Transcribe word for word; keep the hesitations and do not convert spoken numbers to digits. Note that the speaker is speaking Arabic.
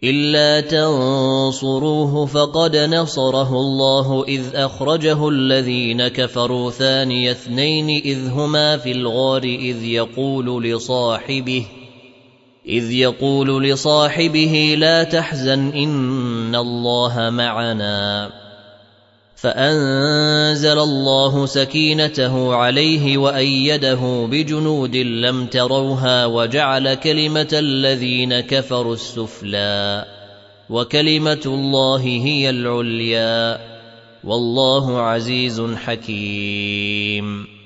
إلا تنصروه فقد نصره الله إذ أخرجه الذين كفروا ثاني اثنين إذ هما في الغار إذ يقول لصاحبه إذ يقول لصاحبه لا تحزن إن الله معنا فأنزل الله سكينته عليه وأيده بجنود لم تروها وجعل كلمة الذين كفروا السفلى وكلمة الله هي العليا والله عزيز حكيم.